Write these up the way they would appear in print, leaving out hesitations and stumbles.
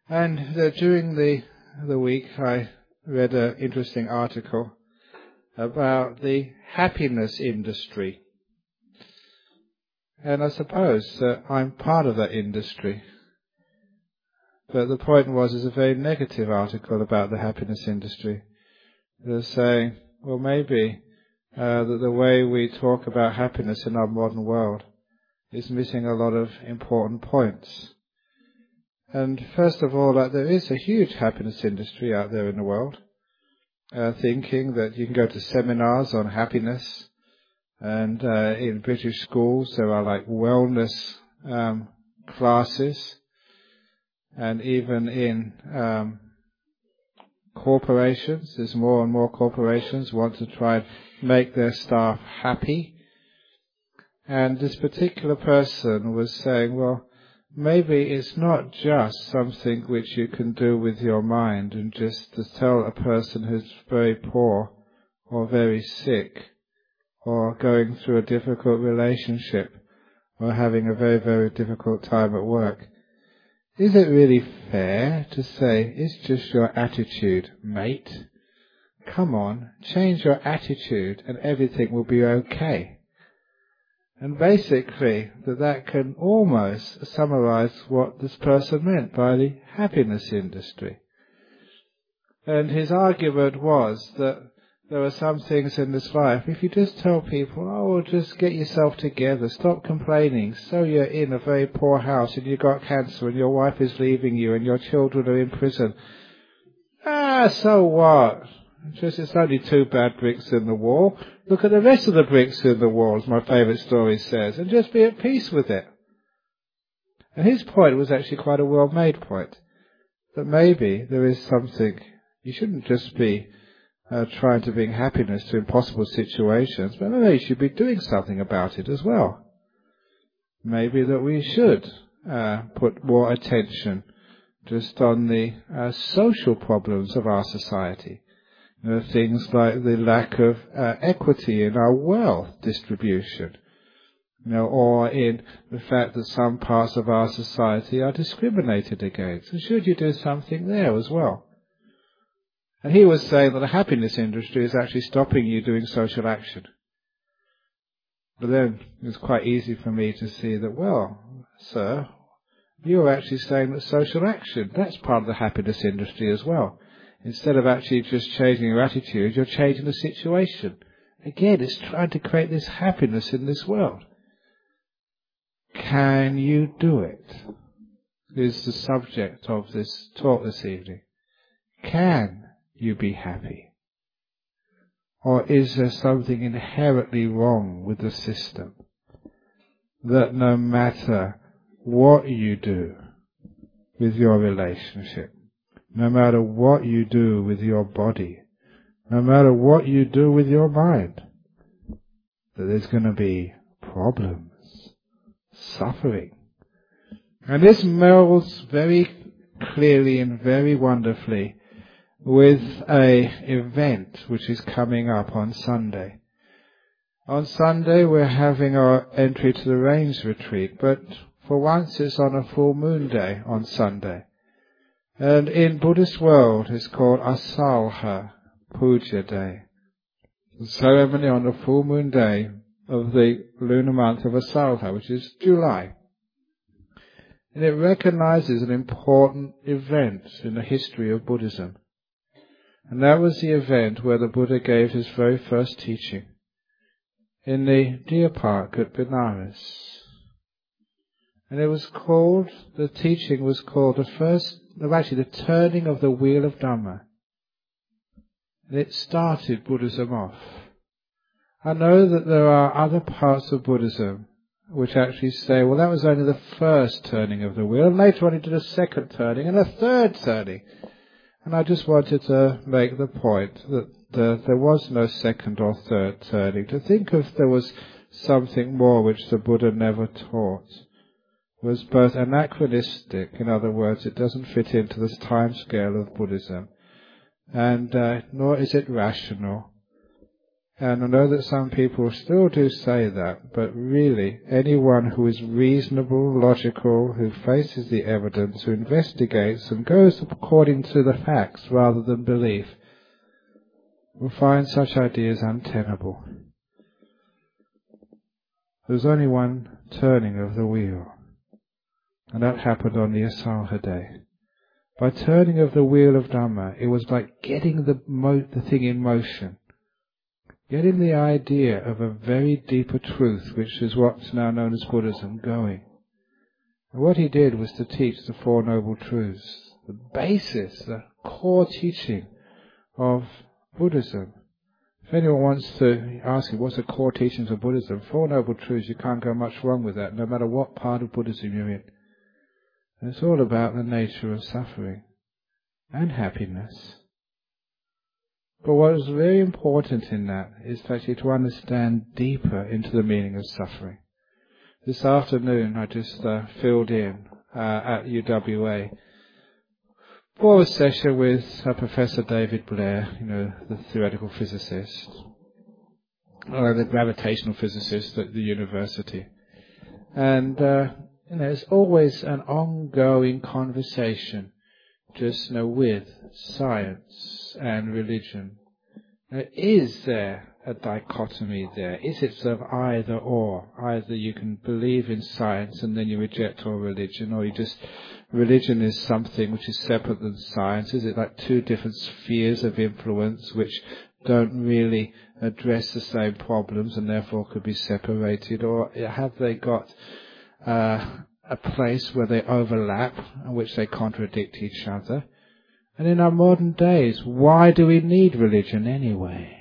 And during the week I read an interesting article about the happiness industry. And I suppose that I'm part of that industry. But the point it's a very negative article about the happiness industry. They're saying, well, maybe that the way we talk about happiness in our modern world is missing a lot of important points. And first of all, there is a huge happiness industry out there in the world, thinking that you can go to seminars on happiness, and in British schools there are wellness classes, and even in corporations, there's more and more corporations want to try and make their staff happy. And this particular person was saying, well, maybe it's not just something which you can do with your mind and just to tell a person who's very poor or very sick or going through a difficult relationship or having a very, very difficult time at work. Is it really fair to say, it's just your attitude, mate? Come on, change your attitude and everything will be okay. And basically, that can almost summarize what this person meant by the happiness industry. And his argument was that there are some things in this life, if you just tell people, oh, just get yourself together, stop complaining, so you're in a very poor house and you've got cancer and your wife is leaving you and your children are in prison. So what? It's only 2 bad bricks in the wall. Look at the rest of the bricks in the wall, as my favourite story says, and just be at peace with it. And his point was actually quite a well-made point, that maybe there is something, you shouldn't just be trying to bring happiness to impossible situations, but maybe you should be doing something about it as well. Maybe that we should put more attention just on the social problems of our society. Things like the lack of equity in our wealth distribution, or in the fact that some parts of our society are discriminated against. And should you do something there as well? And he was saying that the happiness industry is actually stopping you doing social action. But then it was quite easy for me to see that, well, sir, you're actually saying that social action, that's part of the happiness industry as well. Instead of actually just changing your attitude, you're changing the situation. Again, it's trying to create this happiness in this world. Can you do it? Is the subject of this talk this evening. Can you be happy? Or is there something inherently wrong with the system? That no matter what you do with your relationship, no matter what you do with your body, no matter what you do with your mind, that there's going to be problems, suffering. And this melds very clearly and very wonderfully with an event which is coming up on Sunday. On Sunday we're having our entry to the Rains retreat, but for once it's on a full moon day on Sunday. And in Buddhist world it's called Asalha Puja Day. The ceremony on the full moon day of the lunar month of Asalha, which is July. And it recognizes an important event in the history of Buddhism. And that was the event where the Buddha gave his very first teaching in the Deer Park at Benares. And it was called, the teaching was called the turning of the wheel of Dhamma. And it started Buddhism off. I know that there are other parts of Buddhism which actually say, well, that was only the first turning of the wheel, and later on he did a second turning and a third turning. And I just wanted to make the point that there was no second or third turning. To think of there was something more which the Buddha never taught was both anachronistic, in other words, it doesn't fit into this time scale of Buddhism, and nor is it rational. And I know that some people still do say that, but really, anyone who is reasonable, logical, who faces the evidence, who investigates and goes according to the facts rather than belief, will find such ideas untenable. There's only one turning of the wheel, and that happened on the Asaha day. By turning of the wheel of Dhamma, it was like getting the thing in motion. Getting the idea of a very deeper truth, which is what's now known as Buddhism, going. And what he did was to teach the Four Noble Truths, the basis, the core teaching of Buddhism. If anyone wants to ask you what's the core teachings of Buddhism, Four Noble Truths, you can't go much wrong with that, no matter what part of Buddhism you're in. And it's all about the nature of suffering and happiness. But what is very important in that is actually to understand deeper into the meaning of suffering. This afternoon I just filled in at UWA for a session with Professor David Blair, the theoretical physicist, or the gravitational physicist at the university. And there's always an ongoing conversation just with science and religion. Now, is there a dichotomy there? Is it sort of either or? Either you can believe in science and then you reject all religion, or religion is something which is separate than science? Is it like two different spheres of influence which don't really address the same problems and therefore could be separated? Or have they got a place where they overlap and which they contradict each other? And in our modern days, why do we need religion anyway?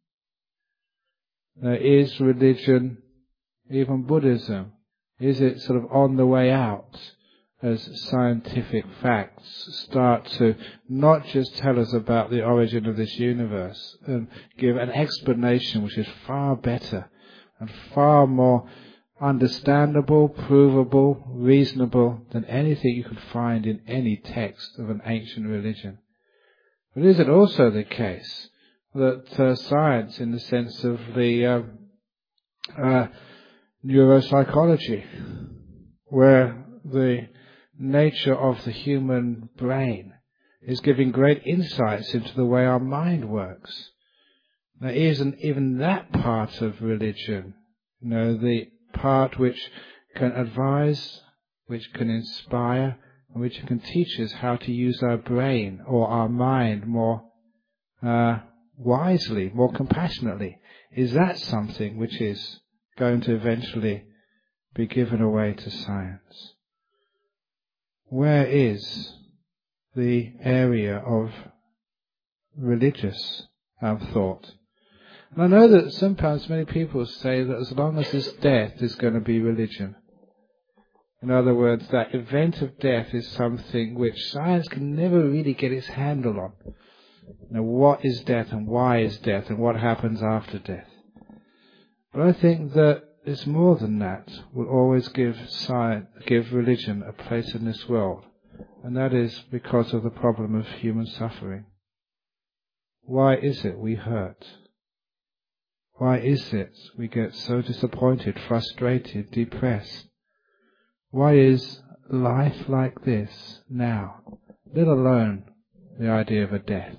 Now, is religion, even Buddhism, is it sort of on the way out as scientific facts start to not just tell us about the origin of this universe and give an explanation which is far better and far more understandable, provable, reasonable than anything you could find in any text of an ancient religion? But is it also the case that science, in the sense of the neuropsychology, where the nature of the human brain is giving great insights into the way our mind works, now isn't even that part of religion, the part which can advise, which can inspire, and which can teach us how to use our brain or our mind more wisely, more compassionately? Is that something which is going to eventually be given away to science? Where is the area of religious thought? And I know that sometimes many people say that as long as there's death, there's going to be religion. In other words, that event of death is something which science can never really get its handle on. What is death and why is death and what happens after death? But I think that it's more than that will always give religion a place in this world. And that is because of the problem of human suffering. Why is it we hurt? Why is it we get so disappointed, frustrated, depressed? Why is life like this now, let alone the idea of a death?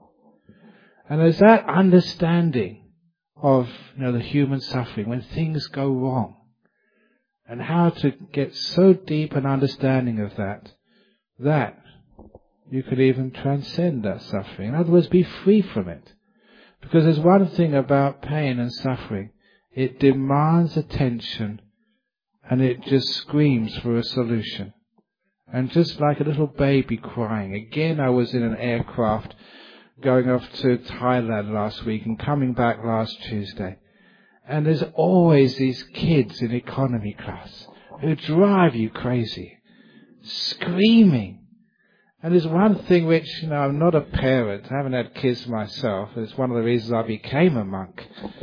And there's that understanding of the human suffering when things go wrong, and how to get so deep an understanding of that you could even transcend that suffering. In other words, be free from it. Because there's one thing about pain and suffering, it demands attention and it just screams for a solution. And just like a little baby crying. Again, I was in an aircraft going off to Thailand last week and coming back last Tuesday. And there's always these kids in economy class who drive you crazy, screaming. And there's one thing which, I'm not a parent, I haven't had kids myself, it's one of the reasons I became a monk.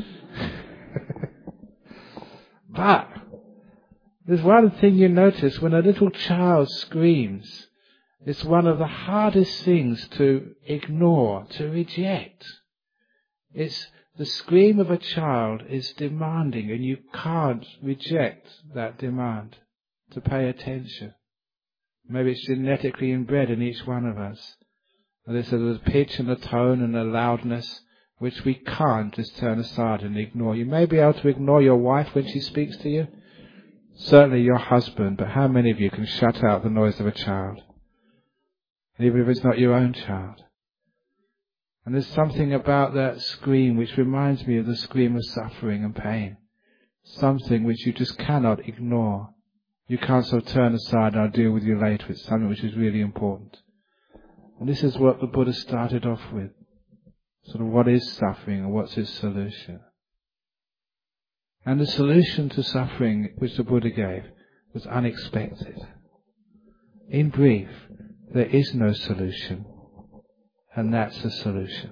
But there's one thing you notice when a little child screams, it's one of the hardest things to ignore, to reject. It's The scream of a child is demanding, and you can't reject that demand to pay attention. Maybe it's genetically inbred in each one of us. There's a pitch and a tone and a loudness which we can't just turn aside and ignore. You may be able to ignore your wife when she speaks to you, certainly your husband, but how many of you can shut out the noise of a child, even if it's not your own child? And there's something about that scream which reminds me of the scream of suffering and pain, something which you just cannot ignore. You can't sort of turn aside and I'll deal with you later. It's something which is really important. And this is what the Buddha started off with. Sort of what is suffering and what's its solution. And the solution to suffering which the Buddha gave was unexpected. In brief, there is no solution, and that's the solution.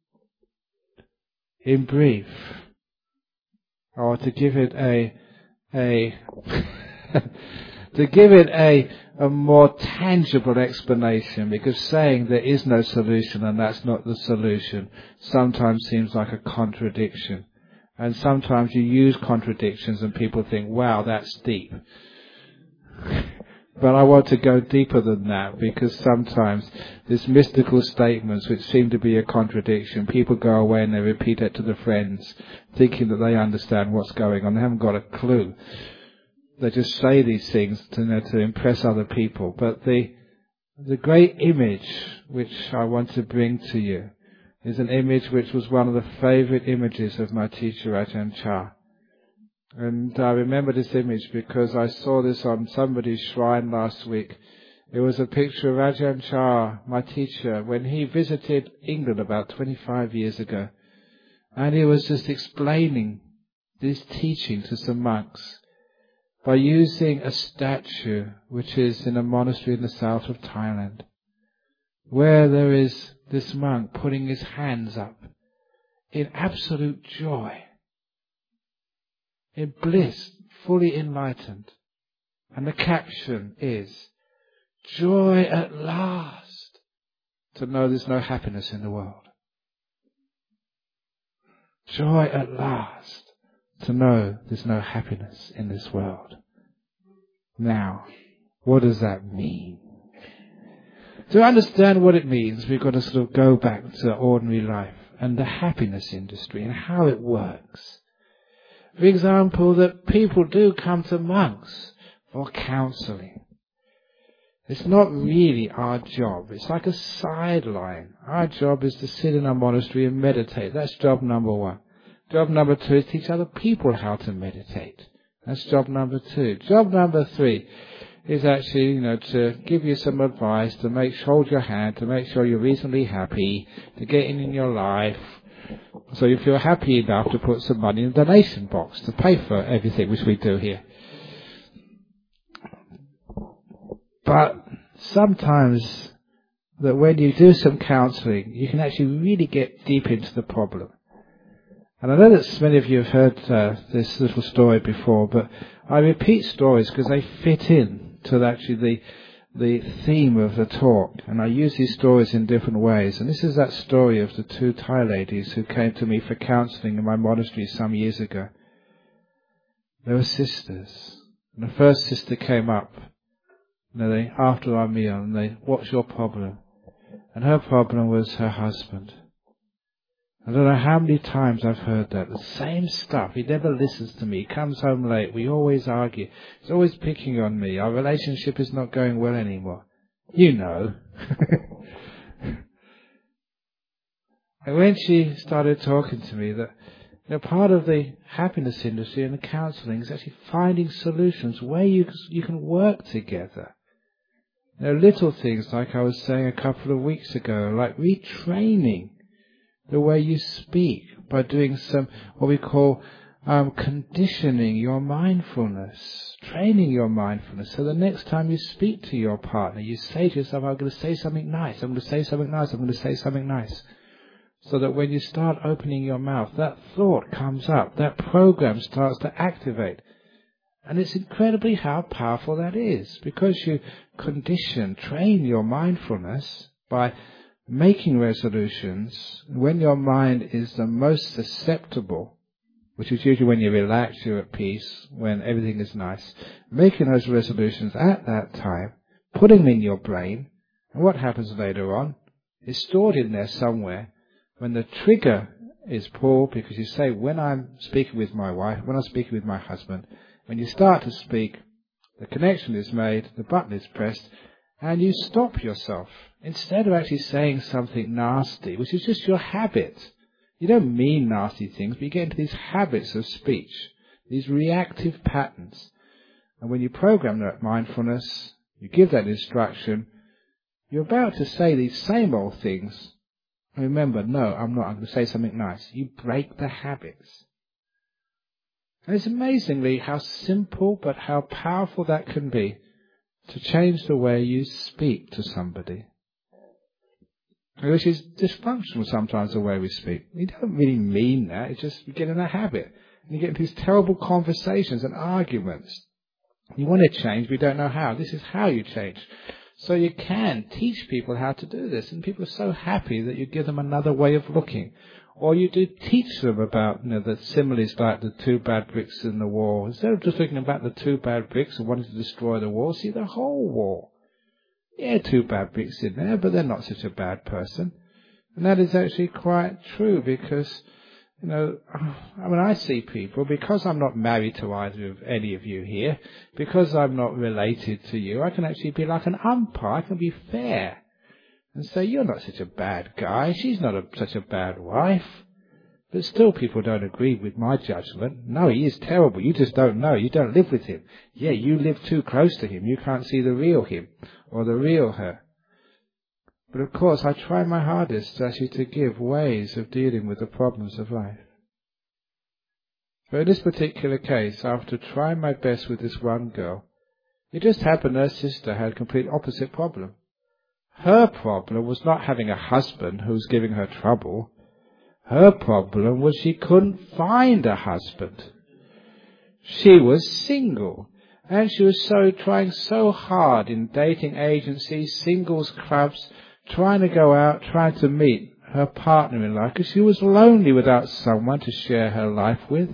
In brief, or to give it a more tangible explanation, because saying there is no solution and that's not the solution sometimes seems like a contradiction. And sometimes you use contradictions and people think, wow, that's deep. But I want to go deeper than that, because sometimes these mystical statements which seem to be a contradiction, people go away and they repeat it to their friends, thinking that they understand what's going on. They haven't got a clue. They just say these things to impress other people. But the great image which I want to bring to you is an image which was one of the favourite images of my teacher Ajahn Chah. And I remember this image because I saw this on somebody's shrine last week. It was a picture of Ajahn Chah, my teacher, when he visited England about 25 years ago. And he was just explaining this teaching to some monks by using a statue which is in a monastery in the south of Thailand, where there is this monk putting his hands up in absolute joy, in bliss, fully enlightened. And the caption is, "Joy at last to know there's no happiness in the world." Joy at last to know there's no happiness in this world. Now, what does that mean? To understand what it means, we've got to sort of go back to ordinary life and the happiness industry and how it works. For example, that people do come to monks for counselling. It's not really our job. It's like a sideline. Our job is to sit in a monastery and meditate. That's job number one. Job number two is teach other people how to meditate. That's job number two. Job number three is actually, to give you some advice, to hold your hand, to make sure you're reasonably happy, to get in your life, so you feel happy enough to put some money in the donation box to pay for everything which we do here. But sometimes that when you do some counselling, you can actually really get deep into the problem. And I know that many of you have heard this little story before, but I repeat stories because they fit in to actually the theme of the talk. And I use these stories in different ways. And this is that story of the two Thai ladies who came to me for counselling in my monastery some years ago. They were sisters. And the first sister came up after our meal, and they, "What's your problem?" And her problem was her husband. I don't know how many times I've heard that. The same stuff. He never listens to me. He comes home late. We always argue. He's always picking on me. Our relationship is not going well anymore. You know. And when she started talking to me, that part of the happiness industry and the counselling is actually finding solutions where you can work together. Little things like I was saying a couple of weeks ago, like retraining the way you speak by doing some, what we call conditioning your mindfulness, training your mindfulness. So the next time you speak to your partner, you say to yourself, "I'm going to say something nice, I'm going to say something nice, I'm going to say something nice." So that when you start opening your mouth, that thought comes up, that program starts to activate. And it's incredibly how powerful that is, because you train your mindfulness by making resolutions, when your mind is the most susceptible, which is usually when you're relaxed, you're at peace, when everything is nice, making those resolutions at that time, putting them in your brain, and what happens later on is stored in there somewhere. When the trigger is pulled, because you say, when I'm speaking with my wife, when I'm speaking with my husband, when you start to speak, the connection is made, the button is pressed, and you stop yourself. Instead of actually saying something nasty, which is just your habit. You don't mean nasty things, but you get into these habits of speech, these reactive patterns. And when you program that mindfulness, you give that instruction, you're about to say these same old things. And remember, no, I'm not. I'm going to say something nice. You break the habits. And it's amazingly how simple but how powerful that can be to change the way you speak to somebody. Which is dysfunctional sometimes, the way we speak. We don't really mean that. It's just we get in a habit. And you get into these terrible conversations and arguments. You want to change, but you don't know how. This is how you change. So you can teach people how to do this. And people are so happy that you give them another way of looking. Or you do teach them about the similes like the two bad bricks in the wall. Instead of just looking about the two bad bricks and wanting to destroy the wall, see the whole wall. Yeah, two bad bricks in there, but they're not such a bad person. And that is actually quite true because, I see people, because I'm not married to either of any of you here, because I'm not related to you, I can actually be like an umpire, I can be fair. And say, you're not such a bad guy, she's not such a bad wife. But still people don't agree with my judgment. No, he is terrible, you just don't know, you don't live with him. Yeah, you live too close to him, you can't see the real him or the real her. But of course I try my hardest actually to give ways of dealing with the problems of life. But in this particular case, after trying my best with this one girl, it just happened her sister had a complete opposite problem. Her problem was not having a husband who was giving her trouble. Her problem was she couldn't find a husband. She was single. And she was trying so hard in dating agencies, singles clubs, trying to go out, trying to meet her partner in life, because she was lonely without someone to share her life with.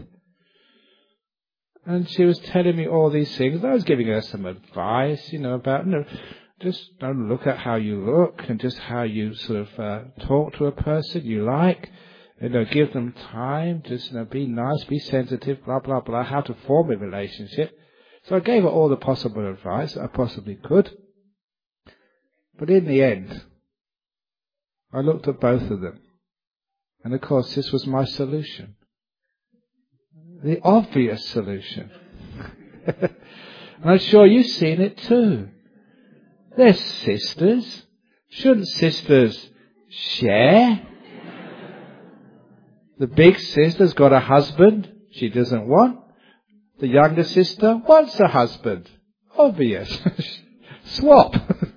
And she was telling me all these things. I was giving her some advice, about, just don't look at how you look and just how you sort of talk to a person you like. Give them time, just be nice, be sensitive, blah, blah, blah, how to form a relationship. So I gave her all the possible advice that I possibly could. But in the end, I looked at both of them. And of course, this was my solution. The obvious solution. And I'm sure you've seen it too. They're sisters. Shouldn't sisters share? The big sister's got a husband she doesn't want. The younger sister wants a husband. Obvious. Swap.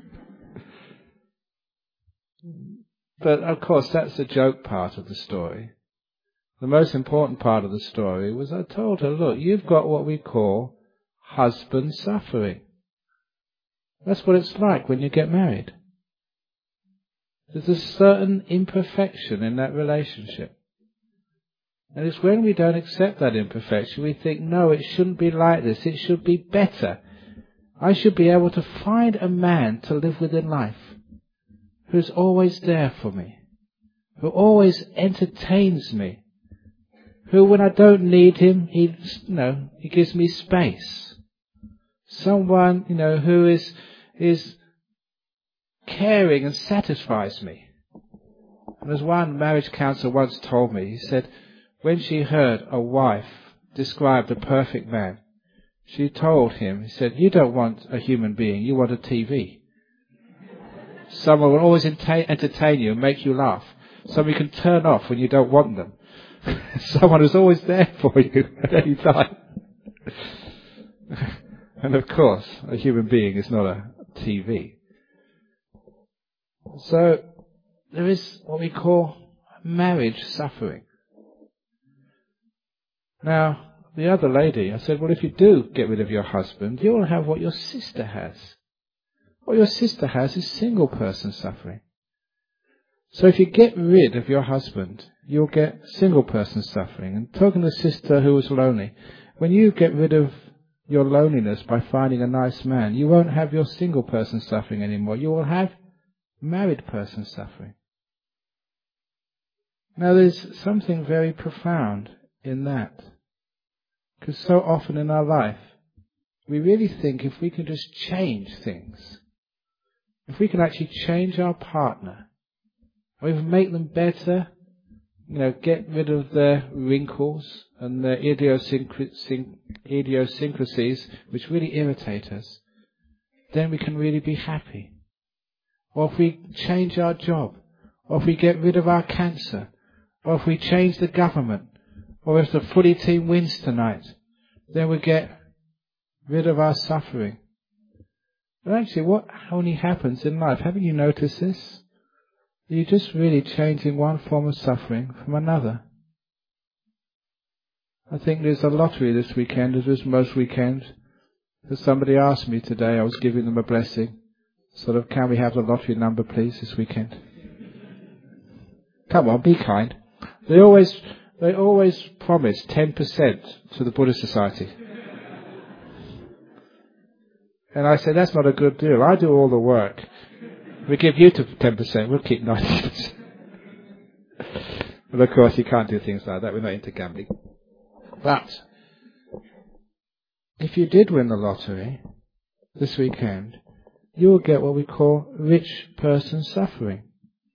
But of course that's the joke part of the story. The most important part of the story was I told her, look, you've got what we call husband suffering. That's what it's like when you get married. There's a certain imperfection in that relationship. And it's when we don't accept that imperfection, we think, no, it shouldn't be like this. It should be better. I should be able to find a man to live with in life who's always there for me, who always entertains me, who, when I don't need him, he gives me space. Someone, who is caring and satisfies me. And as one marriage counsellor once told me, he said, when she heard a wife describe the perfect man, she told him, he said, you don't want a human being, you want a TV. Someone will always entertain you and make you laugh. Someone you can turn off when you don't want them. Someone who's always there for you at any time. And of course, a human being is not a TV. So, there is what we call marriage suffering. Now, the other lady, I said, well, if you do get rid of your husband, you'll have what your sister has. What your sister has is single person suffering. So if you get rid of your husband, you'll get single person suffering. And talking to a sister who was lonely, when you get rid of your loneliness by finding a nice man, you won't have your single person suffering anymore. You will have married person suffering. Now there's something very profound in that. Because so often in our life, we really think if we can just change things, if we can actually change our partner, or even make them better, get rid of their wrinkles and their idiosyncrasies which really irritate us, then we can really be happy. Or if we change our job, or if we get rid of our cancer, or if we change the government, or if the footy team wins tonight, then we get rid of our suffering. But actually, what only happens in life, haven't you noticed this? You're just really changing one form of suffering from another. I think there's a lottery this weekend, as is most weekends. Because somebody asked me today, I was giving them a blessing, can we have the lottery number please this weekend? Come on, be kind. They always promise 10% to the Buddhist Society. And I said, that's not a good deal. I do all the work. We give you 10%, we'll keep 90%. But of course you can't do things like that, we're not into gambling. But, if you did win the lottery this weekend, you will get what we call rich person suffering.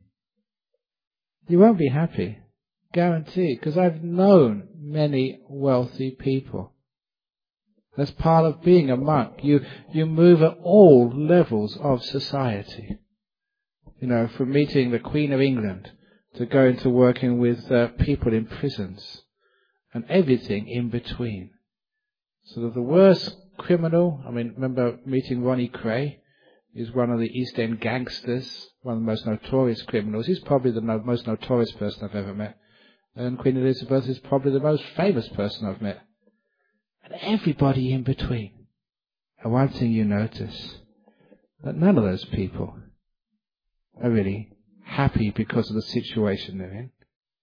You won't be happy, guaranteed, because I've known many wealthy people. That's part of being a monk. You move at all levels of society. From meeting the Queen of England to going to working with people in prisons and everything in between. The worst criminal, remember meeting Ronnie Cray? He's one of the East End gangsters, one of the most notorious criminals. He's probably the most notorious person I've ever met. And Queen Elizabeth is probably the most famous person I've met. And everybody in between. And one thing you notice, that none of those people are really happy because of the situation they're in.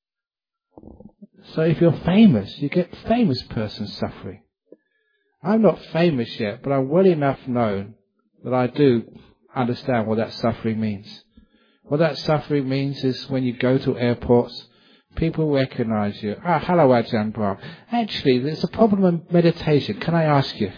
So if you're famous, you get famous person suffering. I'm not famous yet, but I'm well enough known that I do understand what that suffering means. What that suffering means is when you go to airports, people recognize you. Hello Ajahn Brahm. Actually, there's a problem in meditation. Can I ask you?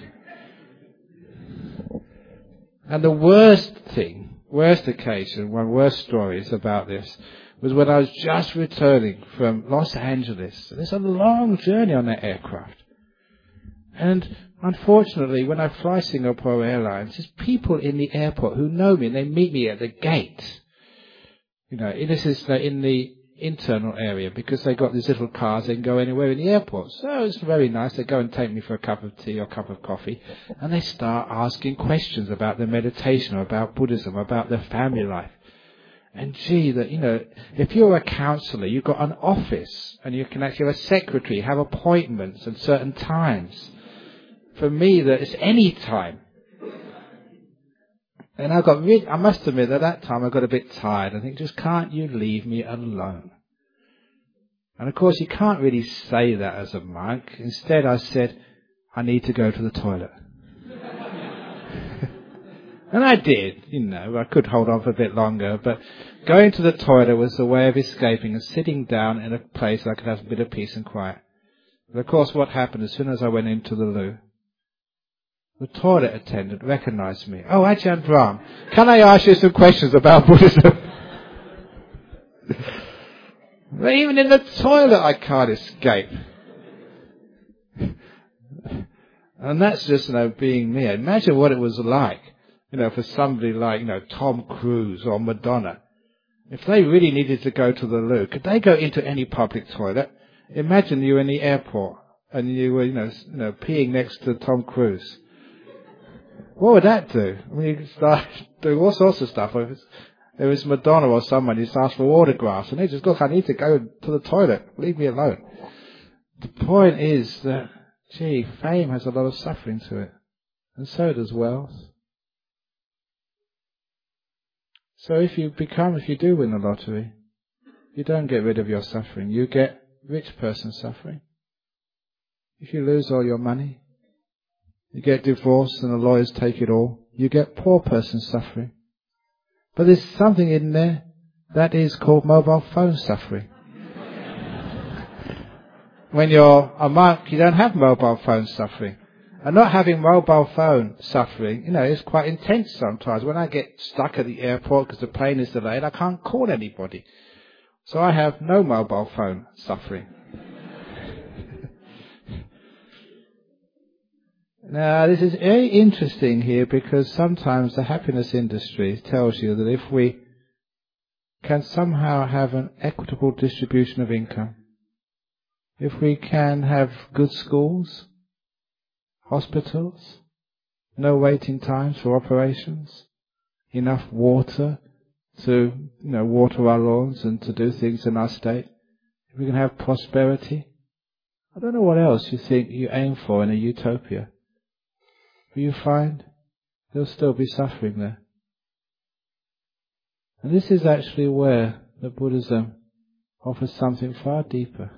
And the worst occasion, one worst stories about this, was when I was just returning from Los Angeles. It's a long journey on that aircraft. And unfortunately, when I fly Singapore Airlines, there's people in the airport who know me and they meet me at the gate. This is in the internal area because they got these little cars, they can go anywhere in the airport. So it's very nice. They go and take me for a cup of tea or a cup of coffee and they start asking questions about their meditation or about Buddhism, about their family life. And if you're a counsellor, you've got an office and you can actually have a secretary, have appointments at certain times. For me, that it's any time. And I must admit at that time I got a bit tired. I think, just can't you leave me alone? And of course you can't really say that as a monk. Instead I said, I need to go to the toilet. And I did, I could hold on for a bit longer, but going to the toilet was a way of escaping and sitting down in a place I could have a bit of peace and quiet. But of course what happened as soon as I went into the loo, the toilet attendant recognized me. Oh, Ajahn Brahm, can I ask you some questions about Buddhism? But even in the toilet I can't escape. And that's just, being me. Imagine what it was like, for somebody like, Tom Cruise or Madonna. If they really needed to go to the loo, could they go into any public toilet? Imagine you in the airport and you were, peeing next to Tom Cruise. What would that do? You could start doing all sorts of stuff. If it was Madonna or someone, you just ask for autographs, and they just, look, I need to go to the toilet. Leave me alone. The point is that, fame has a lot of suffering to it. And so does wealth. So if you do win the lottery, you don't get rid of your suffering. You get rich person suffering. If you lose all your money, you get divorced and the lawyers take it all, you get poor person suffering. But there's something in there that is called mobile phone suffering. When you're a monk, you don't have mobile phone suffering. And not having mobile phone suffering, is quite intense sometimes. When I get stuck at the airport because the plane is delayed, I can't call anybody. So I have no mobile phone suffering. Now, this is very interesting here because sometimes the happiness industry tells you that if we can somehow have an equitable distribution of income, if we can have good schools, hospitals, no waiting times for operations, enough water to water our lawns and to do things in our state, if we can have prosperity, I don't know what else you think you aim for in a utopia. But you find there'll still be suffering there. And this is actually where the Buddhism offers something far deeper.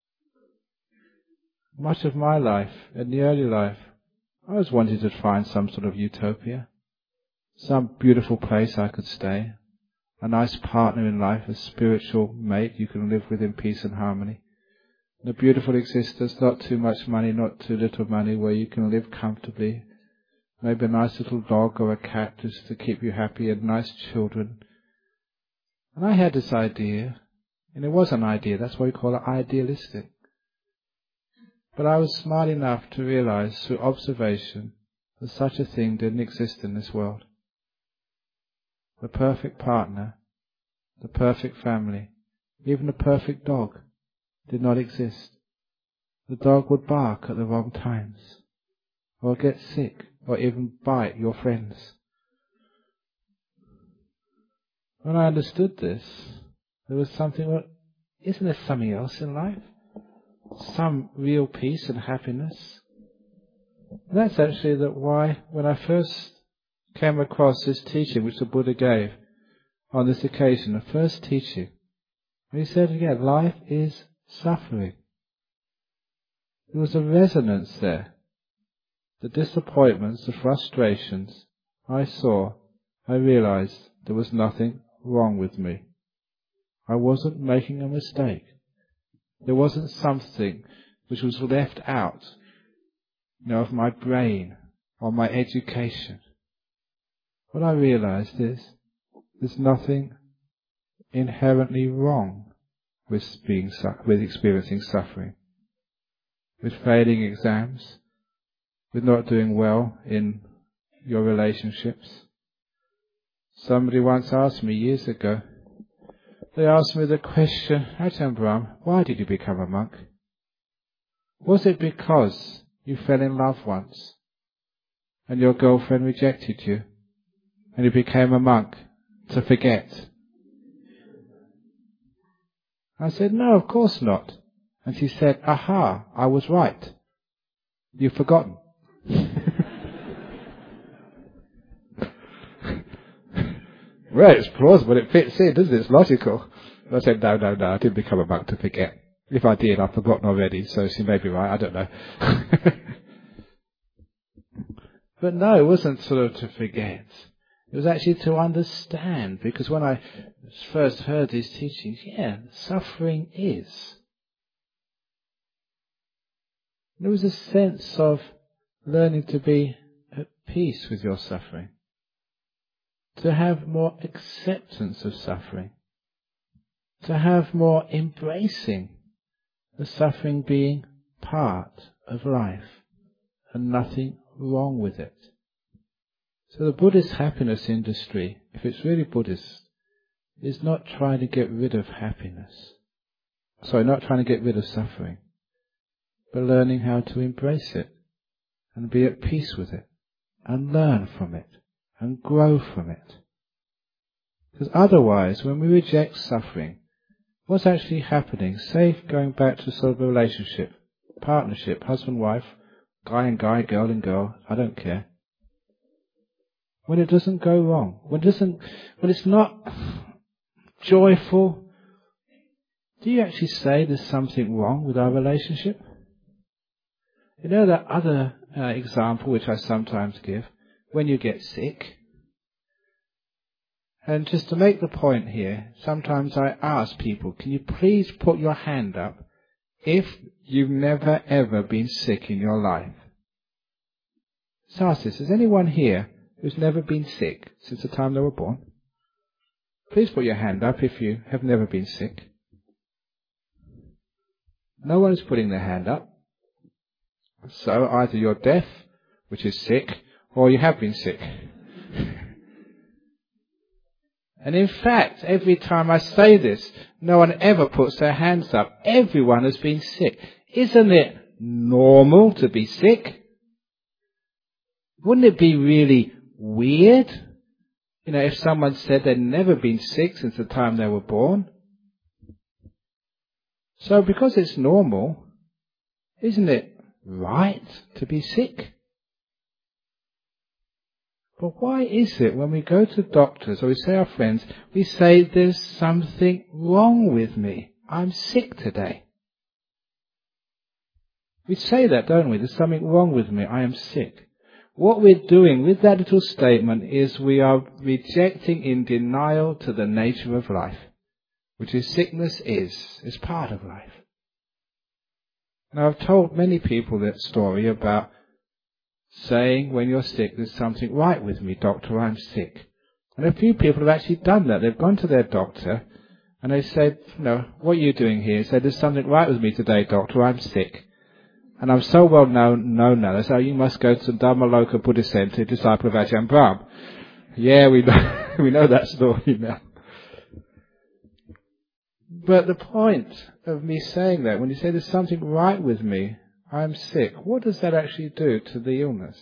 Much of my life, in the early life, I always wanted to find some sort of utopia, some beautiful place I could stay, a nice partner in life, a spiritual mate you can live with in peace and harmony, and a beautiful existence, not too much money, not too little money, where you can live comfortably, maybe a nice little dog or a cat just to keep you happy, and nice children. And I had this idea, and it was an idea, that's why we call it idealistic. But I was smart enough to realize through observation that such a thing didn't exist in this world. The perfect partner, the perfect family, even the perfect dog did not exist. The dog would bark at the wrong times, or get sick, or even bite your friends. When I understood this, there was something, isn't there something else in life? Some real peace and happiness. And that's actually why when I first came across this teaching which the Buddha gave on this occasion, the first teaching, he said again, life is suffering. There was a resonance there. The disappointments, the frustrations I saw, I realized there was nothing wrong with me. I wasn't making a mistake. There wasn't something which was left out, of my brain or my education. What I realized is there's nothing inherently wrong with experiencing suffering, with failing exams, with not doing well in your relationships. Somebody once asked me years ago, they asked me the question, Ajahn Brahm, why did you become a monk? Was it because you fell in love once and your girlfriend rejected you and you became a monk to forget? I said, no, of course not. And she said, aha, I was right. You've forgotten. Well, it's plausible, it fits in, doesn't it? It's logical. I said, no, I didn't become a monk to forget. If I did, I've forgotten already, so she may be right, I don't know. But no, it wasn't sort of to forget. It was actually to understand, because when I first heard these teachings, suffering is. There was a sense of learning to be at peace with your suffering, to have more acceptance of suffering, to have more embracing the suffering being part of life and nothing wrong with it. So the Buddhist happiness industry, if it's really Buddhist, is not trying to get rid of happiness. Not trying to get rid of suffering, but learning how to embrace it and be at peace with it and learn from it and grow from it. Because otherwise, when we reject suffering, what's actually happening, say going back to sort of a relationship, partnership, husband, wife, guy and guy, girl and girl, I don't care. When it doesn't go wrong, when it's not joyful, do you actually say there's something wrong with our relationship? You know that other example which I sometimes give, when you get sick? And just to make the point here, sometimes I ask people, can you please put your hand up if you've never ever been sick in your life? So ask this, is anyone here who's never been sick since the time they were born? Please put your hand up if you have never been sick. No one is putting their hand up. So either you're deaf, which is sick, or you have been sick. And in fact, every time I say this, no one ever puts their hands up. Everyone has been sick. Isn't it normal to be sick? Wouldn't it be really weird, if someone said they'd never been sick since the time they were born? So because it's normal, isn't it right to be sick? But why is it when we go to doctors or we say our friends, we say there's something wrong with me. I'm sick today. We say that, don't we? There's something wrong with me. I am sick. What we're doing with that little statement is we are rejecting in denial to the nature of life, which is sickness is part of life. Now I've told many people that story about saying when you're sick, there's something right with me, doctor, I'm sick. And a few people have actually done that. They've gone to their doctor and they said, what are you doing here? He said, there's something right with me today, doctor, I'm sick. And I'm so well known now. They say, you must go to Dharmaloka Buddhist Center, disciple of Ajahn Brahm. Yeah, we know that story now. But the point of me saying that, when you say there's something right with me, I'm sick, what does that actually do to the illness?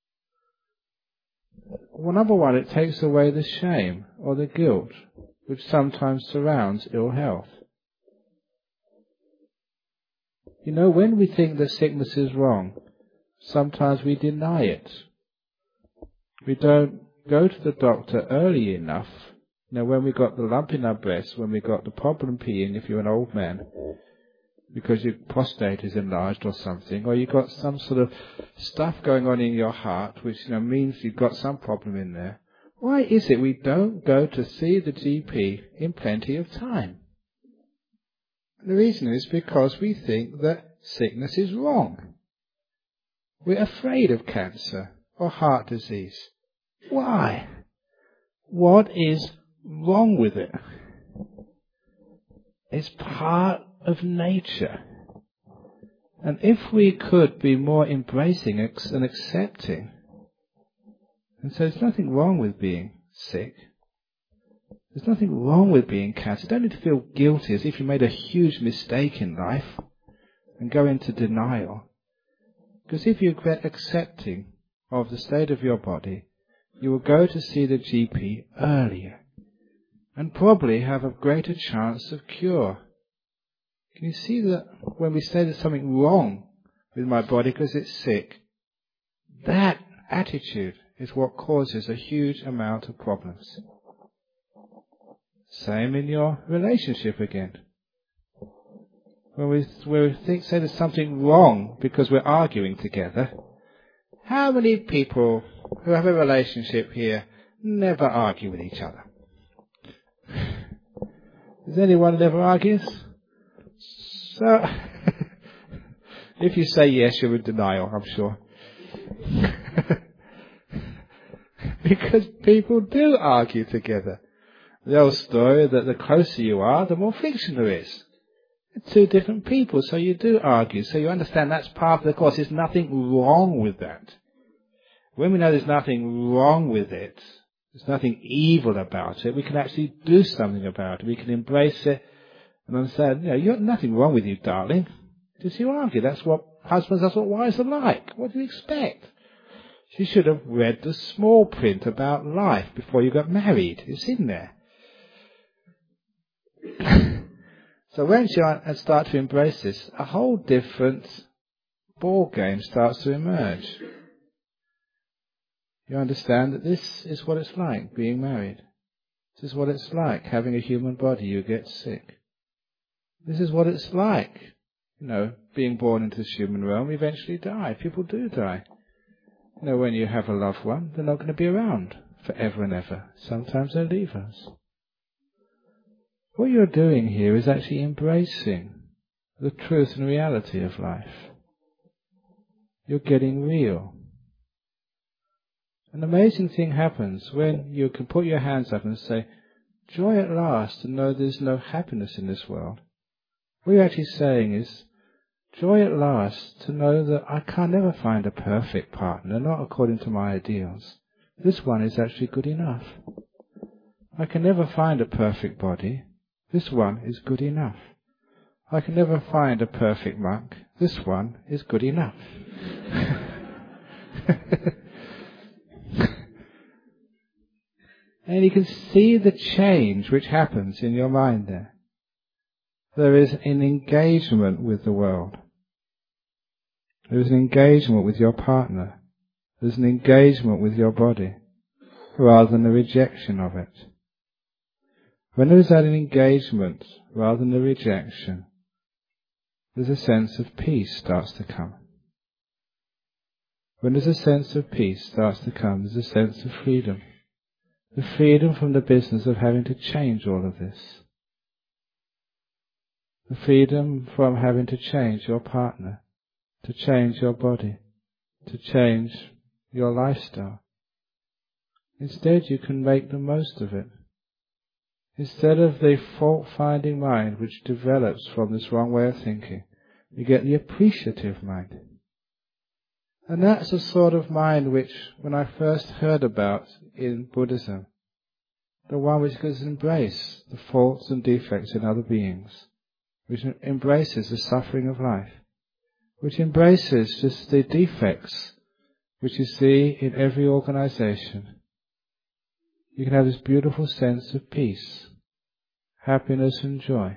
Well, number one, it takes away the shame or the guilt which sometimes surrounds ill health. When we think that sickness is wrong, sometimes we deny it. We don't go to the doctor early enough. When we got the lump in our breast, when we got the problem peeing, if you're an old man, because your prostate is enlarged or something, or you've got some sort of stuff going on in your heart, which means you've got some problem in there. Why is it we don't go to see the GP in plenty of time? The reason is because we think that sickness is wrong. We're afraid of cancer or heart disease. Why? What is wrong with it? It's part of nature. And if we could be more embracing and accepting, and so there's nothing wrong with being sick, there's nothing wrong with being cancer. You don't need to feel guilty as if you made a huge mistake in life and go into denial. Because if you get accepting of the state of your body, you will go to see the GP earlier and probably have a greater chance of cure. Can you see that when we say there's something wrong with my body because it's sick, that attitude is what causes a huge amount of problems. Same in your relationship again. When we say there's something wrong because we're arguing together, how many people who have a relationship here never argue with each other? Is anyone that ever argues? So, if you say yes, you're in denial, I'm sure. Because people do argue together. The old story that the closer you are, the more friction there is. It's two different people, so you do argue. So you understand that's part of the course. There's nothing wrong with that. When we know there's nothing wrong with it, there's nothing evil about it, we can actually do something about it. We can embrace it and understand, you're nothing wrong with you, darling. Just you argue. That's what husbands, that's what wives are like. What do you expect? You should have read the small print about life before you got married. It's in there. So once you start to embrace this, a whole different ball game starts to emerge. You understand that this is what it's like being married. This is what it's like having a human body. You get sick. This is what it's like. Being born into this human realm, eventually die. People do die. When you have a loved one, they're not going to be around forever and ever. Sometimes they leave us. What you're doing here is actually embracing the truth and reality of life. You're getting real. An amazing thing happens when you can put your hands up and say, joy at last, and know there's no happiness in this world. What you're actually saying is, joy at last to know that I can never find a perfect partner, not according to my ideals. This one is actually good enough. I can never find a perfect body. This one is good enough. I can never find a perfect monk. This one is good enough. And you can see the change which happens in your mind there. There is an engagement with the world. There is an engagement with your partner. There's an engagement with your body, rather than a rejection of it. When there is that engagement, rather than a rejection, there's a sense of peace starts to come. When there's a sense of peace starts to come, there's a sense of freedom. The freedom from the business of having to change all of this. The freedom from having to change your partner, to change your body, to change your lifestyle. Instead, you can make the most of it. Instead of the fault-finding mind which develops from this wrong way of thinking, you get the appreciative mind. And that's the sort of mind which, when I first heard about in Buddhism, the one which can embrace the faults and defects in other beings, which embraces the suffering of life, which embraces just the defects which you see in every organization. You can have this beautiful sense of peace, happiness and joy.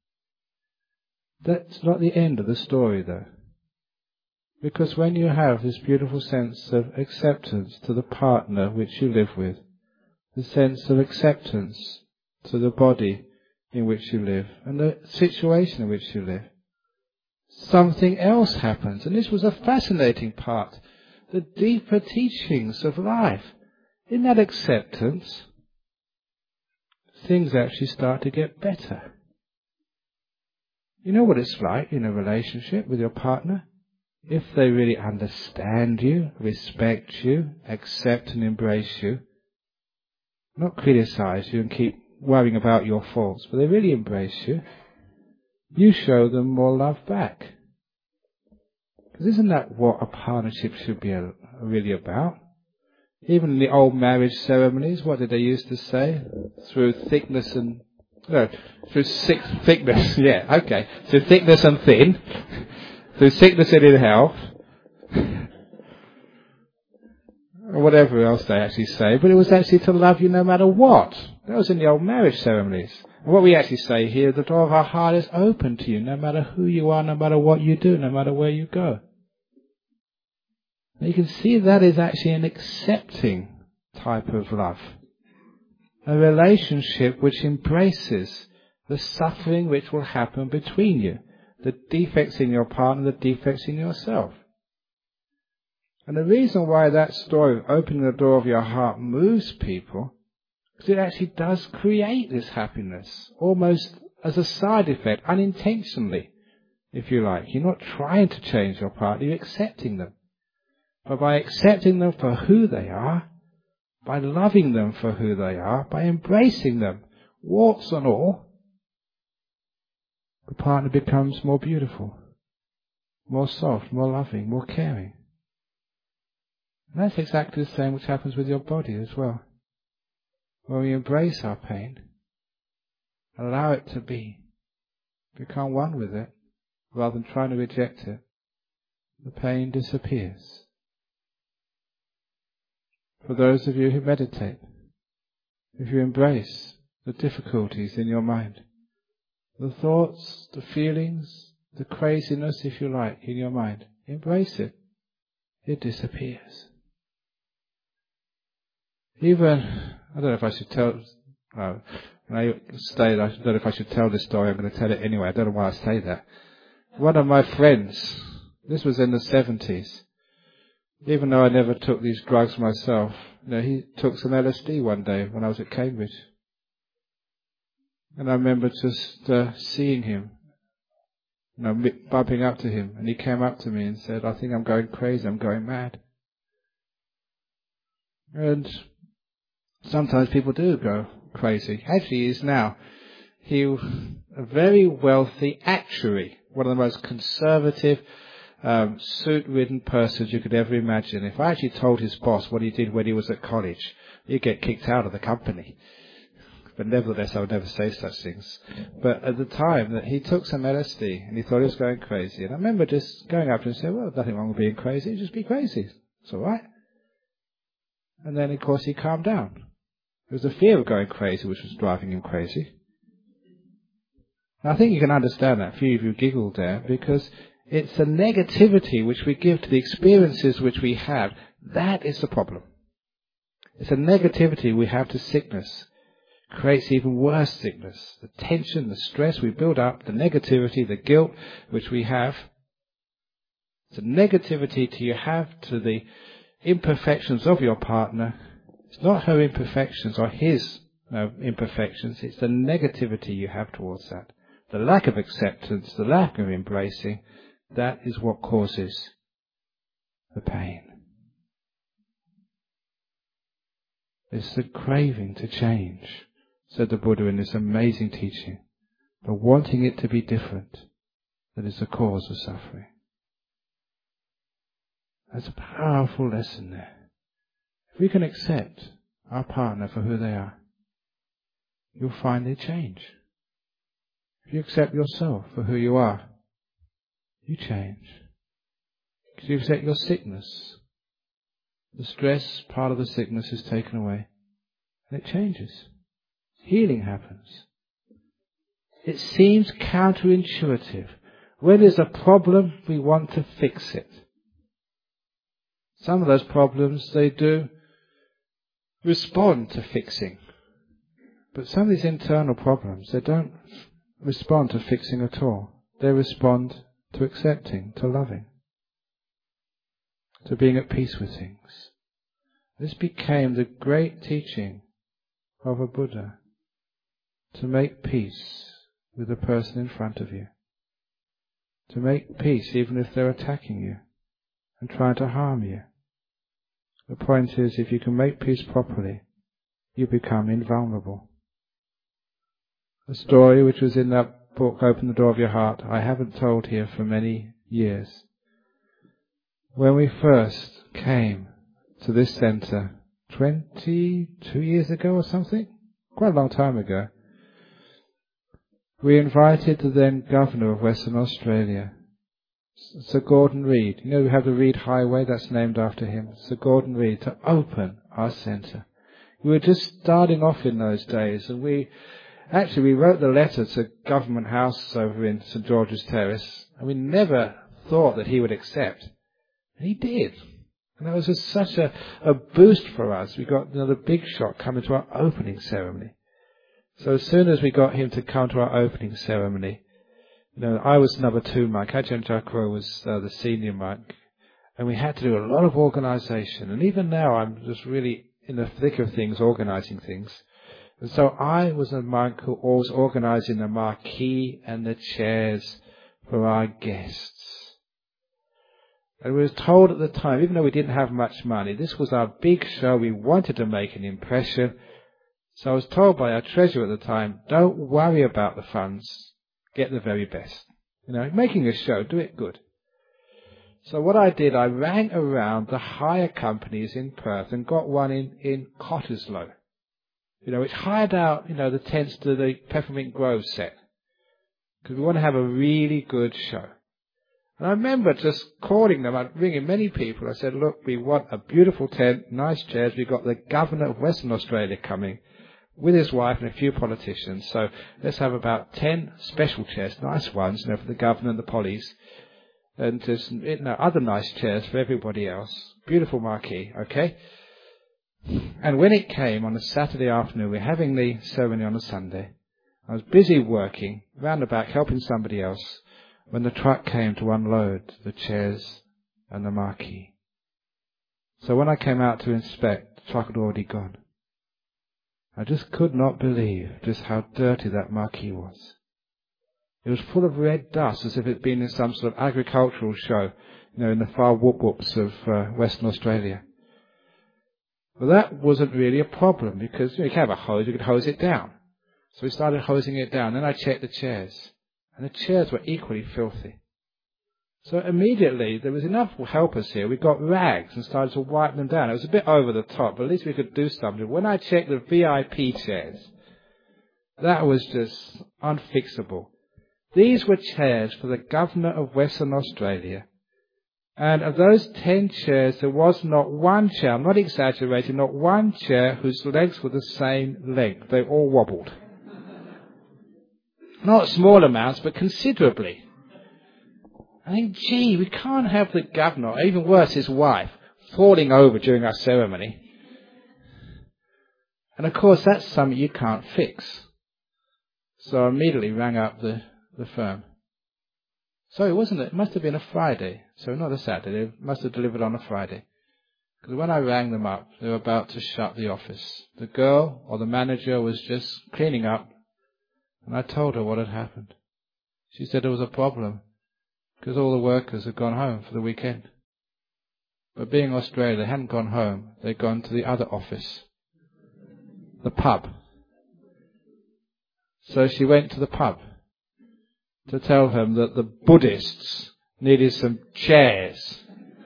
That's not the end of the story though. Because when you have this beautiful sense of acceptance to the partner which you live with, the sense of acceptance to the body in which you live, and the situation in which you live, something else happens. And this was a fascinating part, the deeper teachings of life. In that acceptance, things actually start to get better. You know what it's like in a relationship with your partner? If they really understand you, respect you, accept and embrace you, not criticize you and keep worrying about your faults, but they really embrace you, you show them more love back. Because isn't that what a partnership should be really about? Even in the old marriage ceremonies, what did they used to say? Through thickness and... No, through thickness, yeah, okay. Through thickness and thin, through sickness and in health, or whatever else they actually say, but it was actually to love you no matter what. That was in the old marriage ceremonies. And what we actually say here, the door of our heart is open to you, no matter who you are, no matter what you do, no matter where you go. And you can see that is actually an accepting type of love. A relationship which embraces the suffering which will happen between you, the defects in your partner, the defects in yourself. And the reason why that story of opening the door of your heart moves people, because it actually does create this happiness, almost as a side effect, unintentionally, if you like. You're not trying to change your partner, you're accepting them. But by accepting them for who they are, by loving them for who they are, by embracing them, warts and all, the partner becomes more beautiful, more soft, more loving, more caring. And that's exactly the same which happens with your body as well. When we embrace our pain, allow it to be, become one with it, rather than trying to reject it, the pain disappears. For those of you who meditate, if you embrace the difficulties in your mind, the thoughts, the feelings, the craziness, if you like, in your mind, embrace it. It disappears. Even, I don't know if I should tell, And I stayed, I don't know if I should tell this story, I'm going to tell it anyway, I don't know why I say that. One of my friends, this was in the 70s, even though I never took these drugs myself, he took some LSD one day when I was at Cambridge. And I remember just seeing him, bumping up to him, and he came up to me and said, I think I'm going crazy, I'm going mad. And sometimes people do go crazy. Actually, he is now. He was a very wealthy actuary, one of the most conservative, suit-ridden persons you could ever imagine. If I actually told his boss what he did when he was at college, he'd get kicked out of the company. But nevertheless, I would never say such things. But at the time, that he took some LSD and he thought he was going crazy. And I remember just going up to him and saying, well, nothing wrong with being crazy, just be crazy. It's all right. And then, of course, he calmed down. It was the fear of going crazy which was driving him crazy. And I think you can understand that. A few of you giggled there, because it's the negativity which we give to the experiences which we have. That is the problem. It's the negativity we have to sickness. Creates even worse sickness. The tension, the stress we build up, the negativity, the guilt which we have. The negativity you have to the imperfections of your partner. It's not her imperfections or his imperfections. It's the negativity you have towards that. The lack of acceptance, the lack of embracing, that is what causes the pain. It's the craving to change, said the Buddha in this amazing teaching, but wanting it to be different, that is the cause of suffering. That's a powerful lesson there. If we can accept our partner for who they are, you'll find they change. If you accept yourself for who you are, you change. Because you accept your sickness. The stress, part of the sickness, is taken away. And it changes. Healing happens. It seems counterintuitive. When there's a problem, we want to fix it. Some of those problems, they do respond to fixing. But some of these internal problems, they don't respond to fixing at all. They respond to accepting, to loving, to being at peace with things. This became the great teaching of a Buddha, to make peace with the person in front of you. To make peace even if they're attacking you and trying to harm you. The point is, if you can make peace properly, you become invulnerable. A story which was in that book, Open the Door of Your Heart, I haven't told here for many years. When we first came to this centre, 22 years ago or something, quite a long time ago, we invited the then Governor of Western Australia, Sir Gordon Reid. You know, we have the Reid Highway, that's named after him. Sir Gordon Reid, to open our centre. We were just starting off in those days, and we wrote the letter to Government House over in St George's Terrace, and we never thought that he would accept. And he did. And that was just such a boost for us. We got the big shot coming to our opening ceremony. So as soon as we got him to come to our opening ceremony, I was number 2 monk, Ajahn Chakra was the senior monk, and we had to do a lot of organisation. And even now I'm just really in the thick of things, organising things. And so I was a monk who was organising the marquee and the chairs for our guests. And we were told at the time, even though we didn't have much money, this was our big show, we wanted to make an impression. So I was told by our treasurer at the time, don't worry about the funds, get the very best. Making a show, do it good. So what I did, I rang around the hire companies in Perth and got one in Cottesloe, which hired out, the tents to the Peppermint Grove set. Because we want to have a really good show. And I remember just calling them, I'd ringing many people. I said, look, we want a beautiful tent, nice chairs. We've got the Governor of Western Australia coming with his wife and a few politicians. So let's have about 10 special chairs, nice ones, for the Governor and the police. And just, other nice chairs for everybody else. Beautiful marquee, okay? And when it came on a Saturday afternoon, we were having the ceremony on a Sunday. I was busy working, round the back, helping somebody else, when the truck came to unload the chairs and the marquee. So when I came out to inspect, the truck had already gone. I just could not believe just how dirty that marquee was. It was full of red dust, as if it had been in some sort of agricultural show, in the far whoop-whoops of Western Australia. But that wasn't really a problem, because you can have a hose, you could hose it down. So we started hosing it down. Then I checked the chairs, and the chairs were equally filthy. So immediately, there was enough helpers here. We got rags and started to wipe them down. It was a bit over the top, but at least we could do something. When I checked the VIP chairs, that was just unfixable. These were chairs for the Governor of Western Australia. And of those 10 chairs, there was not one chair, I'm not exaggerating, not one chair whose legs were the same length. They all wobbled. Not small amounts, but considerably. I think, gee, we can't have the governor, or even worse, his wife, falling over during our ceremony. And of course, that's something you can't fix. So I immediately rang up the firm. So it must have been a Friday, so not a Saturday. It must have delivered on a Friday. Because when I rang them up, they were about to shut the office. The girl, or the manager, was just cleaning up, and I told her what had happened. She said there was a problem, because all the workers had gone home for the weekend. But being Australia, they hadn't gone home. They'd gone to the other office, the pub. So she went to the pub to tell him that the Buddhists needed some chairs.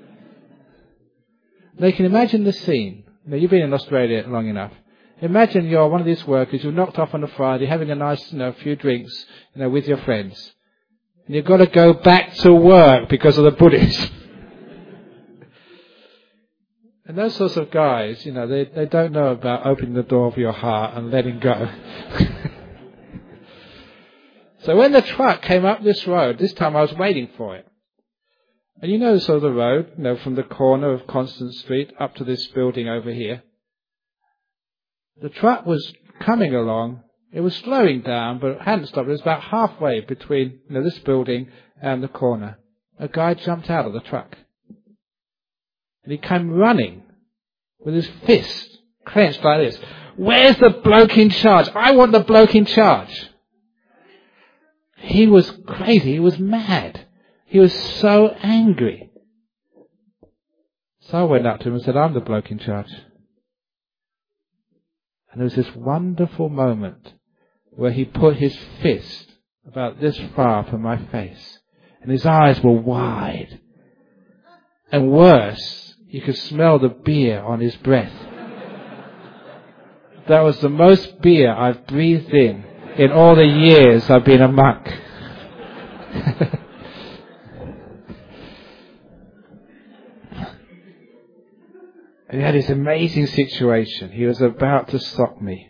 They can imagine the scene. You've been in Australia long enough. Imagine you're one of these workers, you're knocked off on a Friday, having a nice, few drinks, with your friends. And you've got to go back to work because of the Buddhists. And those sorts of guys, they don't know about opening the door of your heart and letting go. So when the truck came up this road, this time I was waiting for it. And sort of the road, from the corner of Constant Street up to this building over here. The truck was coming along. It was slowing down, but it hadn't stopped. It was about halfway between this building and the corner. A guy jumped out of the truck. And he came running with his fist clenched like this. Where's the bloke in charge? I want the bloke in charge. He was crazy. He was mad. He was so angry. So I went up to him and said, I'm the bloke in charge. And there was this wonderful moment where he put his fist about this far from my face. And his eyes were wide. And worse, you could smell the beer on his breath. That was the most beer I've breathed in all the years I've been a monk. And he had this amazing situation. He was about to stop me.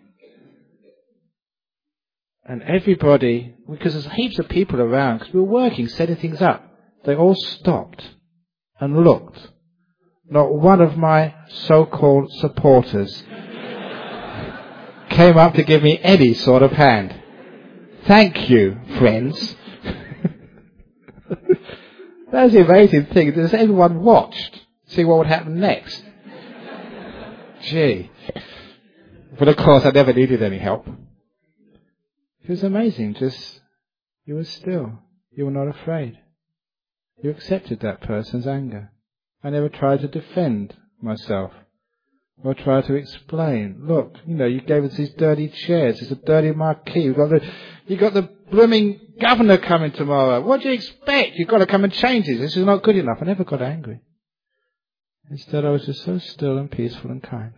And everybody, because there's heaps of people around, because we were working, setting things up, they all stopped and looked. Not one of my so-called supporters came up to give me any sort of hand. Thank you, friends. That's the amazing thing. Does everyone watched to see what would happen next? Gee. But of course I never needed any help. It was amazing. You were still. You were not afraid. You accepted that person's anger. I never tried to defend myself or try to explain. Look, you gave us these dirty chairs. It's a dirty marquee. You got the blooming governor coming tomorrow. What do you expect? You've got to come and change it. This is not good enough. I never got angry. Instead, I was just so still and peaceful and kind.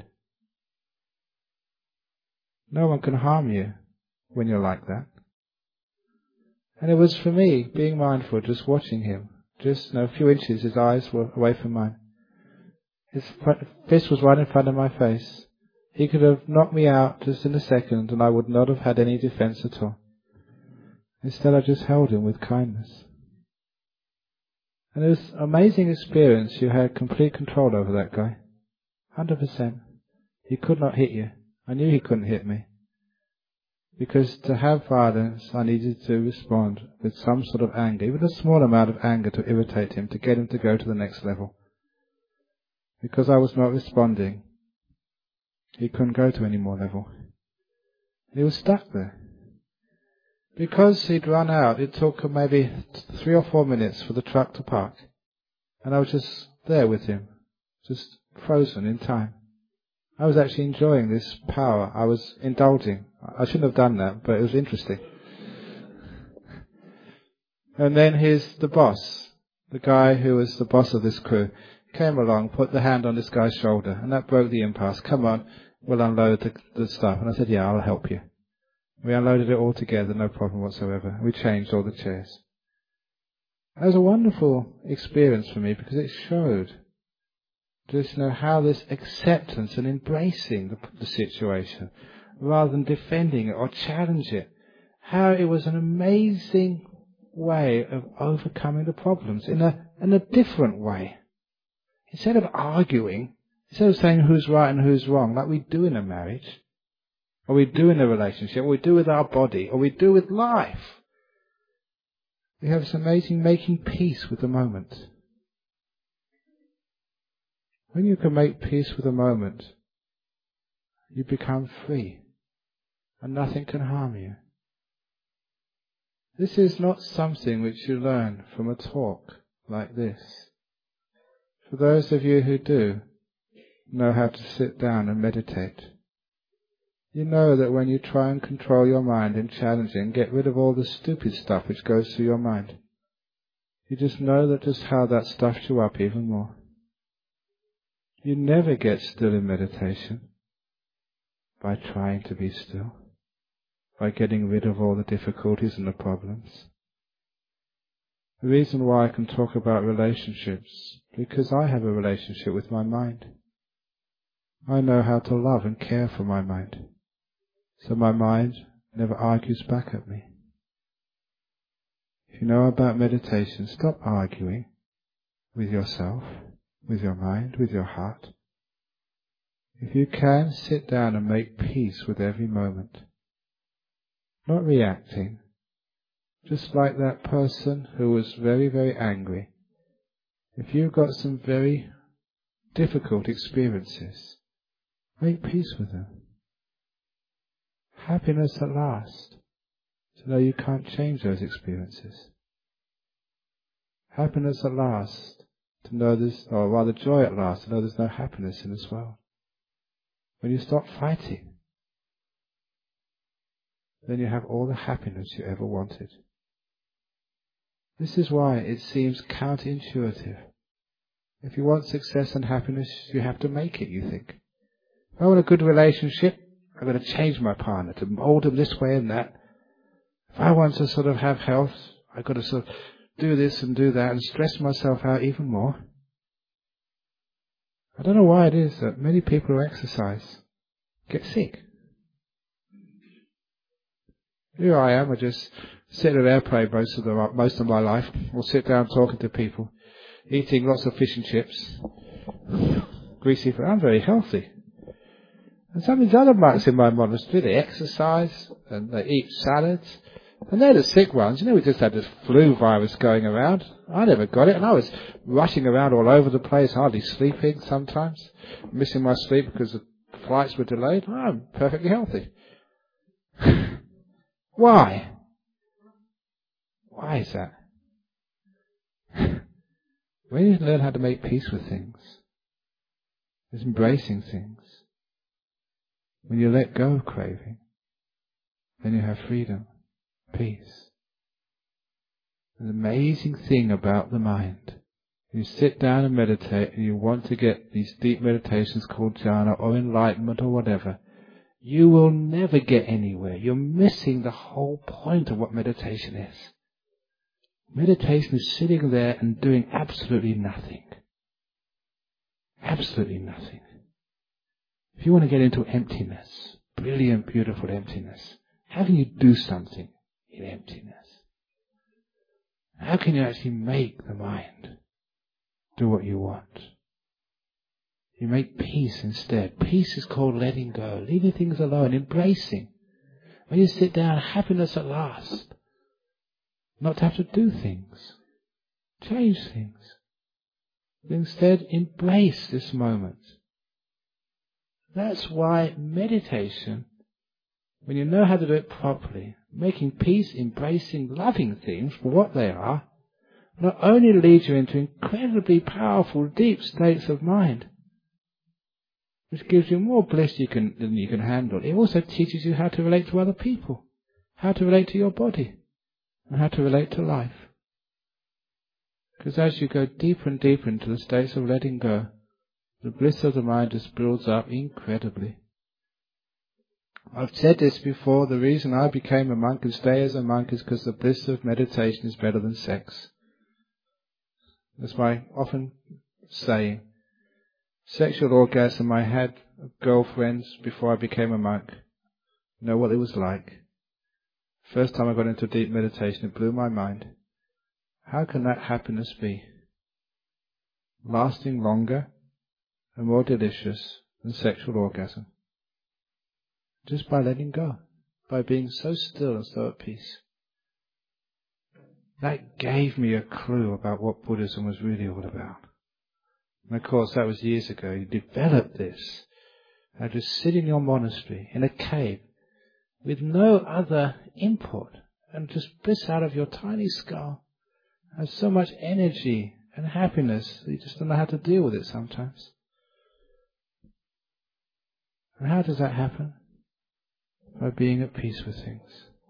No one can harm you when you're like that. And it was for me, being mindful, just watching him. Just a few inches, his eyes were away from mine. His fist was right in front of my face. He could have knocked me out just in a second and I would not have had any defense at all. Instead, I just held him with kindness. And it was an amazing experience. You had complete control over that guy. 100%. He could not hit you. I knew he couldn't hit me. Because to have violence, I needed to respond with some sort of anger, even a small amount of anger to irritate him, to get him to go to the next level. Because I was not responding, he couldn't go to any more level. He was stuck there. Because he'd run out, it took maybe 3 or 4 minutes for the truck to park. And I was just there with him, just frozen in time. I was actually enjoying this power. I was indulging. I shouldn't have done that, but it was interesting. And then the boss, the guy who was the boss of this crew, came along, put the hand on this guy's shoulder, and that broke the impasse. Come on, we'll unload the stuff. And I said, yeah, I'll help you. We unloaded it all together, no problem whatsoever. We changed all the chairs. It was a wonderful experience for me because it showed just how this acceptance and embracing the situation rather than defending it or challenge it, how it was an amazing way of overcoming the problems in a different way. Instead of arguing, instead of saying who's right and who's wrong, like we do in a marriage, or we do in a relationship, or we do with our body, or we do with life, we have this amazing making peace with the moment. When you can make peace with a moment, you become free, and nothing can harm you. This is not something which you learn from a talk like this. For those of you who do know how to sit down and meditate, you know that when you try and control your mind and challenge it and get rid of all the stupid stuff which goes through your mind, you just know that just how that stuffs you up even more. You never get still in meditation by trying to be still, by getting rid of all the difficulties and the problems. The reason why I can talk about relationships, because I have a relationship with my mind. I know how to love and care for my mind, so my mind never argues back at me. If you know about meditation, stop arguing with yourself, with your mind, with your heart. If you can, sit down and make peace with every moment. Not reacting. Just like that person who was very, very angry. If you've got some very difficult experiences, make peace with them. Happiness at last, to know you can't change those experiences. Happiness at last, to know this, or rather joy at last, to know there's no happiness in this world. When you stop fighting, then you have all the happiness you ever wanted. This is why it seems counterintuitive. If you want success and happiness, you have to make it, you think. If I want a good relationship, I've got to change my partner to mold him this way and that. If I want to sort of have health, I've got to sort of do this and do that and stress myself out even more. I don't know why it is that many people who exercise get sick. Here I am, I just sit in an airplane most of my life, or sit down talking to people, eating lots of fish and chips, greasy food. I'm very healthy. And some of these other monks in my monastery, they exercise and they eat salads. And they're the sick ones. You know, we just had this flu virus going around. I never got it, and I was rushing around all over the place, hardly sleeping sometimes, missing my sleep because the flights were delayed. I'm perfectly healthy. Why? Why is that? When you learn how to make peace with things, it's embracing things. When you let go of craving, then you have freedom, peace. An amazing thing about the mind. You sit down and meditate and you want to get these deep meditations called jhana or enlightenment or whatever, you will never get anywhere. You're missing the whole point of what meditation is. Meditation is sitting there and doing absolutely nothing. Absolutely nothing. If you want to get into emptiness, brilliant, beautiful emptiness, how can you do something in emptiness? How can you actually make the mind do what you want? You make peace instead. Peace is called letting go, leaving things alone, embracing. When you sit down, happiness at last. Not to have to do things, change things. But instead, embrace this moment. That's why meditation, when you know how to do it properly, making peace, embracing, loving things for what they are, not only leads you into incredibly powerful, deep states of mind, which gives you more bliss than you can handle. It also teaches you how to relate to other people, how to relate to your body, and how to relate to life. Because as you go deeper and deeper into the states of letting go, the bliss of the mind just builds up incredibly. I've said this before, the reason I became a monk and stay as a monk is because the bliss of meditation is better than sex. That's my often saying. Sexual orgasm, I had girlfriends before I became a monk. Know what it was like. First time I got into deep meditation, it blew my mind. How can that happiness be? Lasting longer and more delicious than sexual orgasm. Just by letting go. By being so still and so at peace. That gave me a clue about what Buddhism was really all about. And of course that was years ago. You developed this. And just sit in your monastery, in a cave, with no other input, and just bliss out of your tiny skull. Have so much energy and happiness that you just don't know how to deal with it sometimes. And how does that happen? By being at peace with things.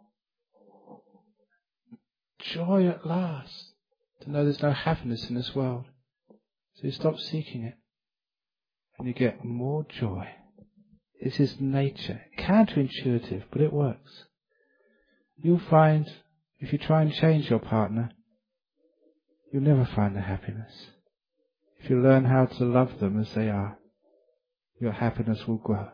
Joy at last, to know there's no happiness in this world. So you stop seeking it, and you get more joy. This is nature, counterintuitive, but it works. You'll find, if you try and change your partner, you'll never find the happiness. If you learn how to love them as they are, your happiness will grow.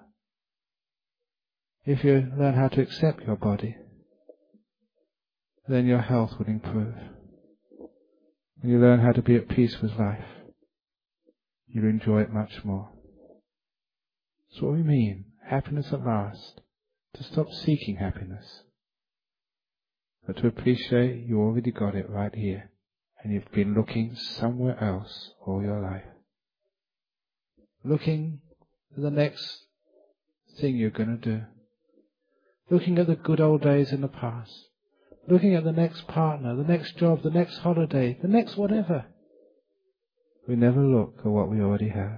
If you learn how to accept your body, then your health will improve. When you learn how to be at peace with life, you'll enjoy it much more. That's what we mean, happiness at last. To stop seeking happiness, but to appreciate you already got it right here, and you've been looking somewhere else all your life. Looking at the next thing you're going to do. Looking at the good old days in the past. Looking at the next partner, the next job, the next holiday, the next whatever. We never look at what we already have.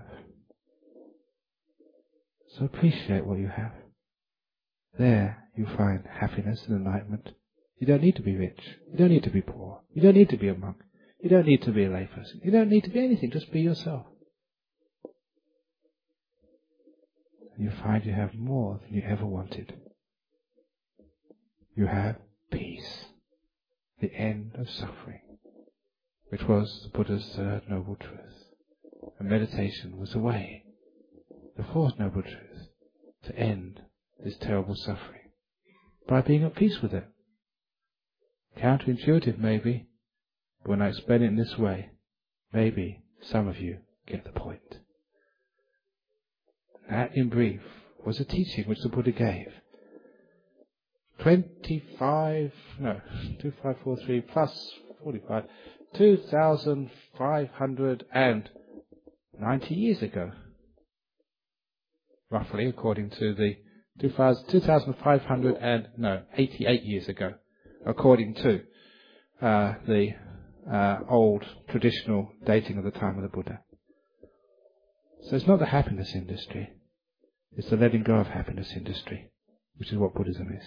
So appreciate what you have. There you find happiness and enlightenment. You don't need to be rich. You don't need to be poor. You don't need to be a monk. You don't need to be a layperson. You don't need to be anything. Just be yourself. And you find you have more than you ever wanted. You have peace. The end of suffering, which was the Buddha's third noble truth. And meditation was the way, the fourth noble truth, to end this terrible suffering by being at peace with it. Counterintuitive maybe, but when I explain it in this way, maybe some of you get the point. That, in brief, was a teaching which the Buddha gave. 2543 plus 45, 2,590 years ago. Roughly, according to the 88 years ago, according to the old traditional dating of the time of the Buddha. So it's not the happiness industry, it's the letting go of happiness industry, which is what Buddhism is.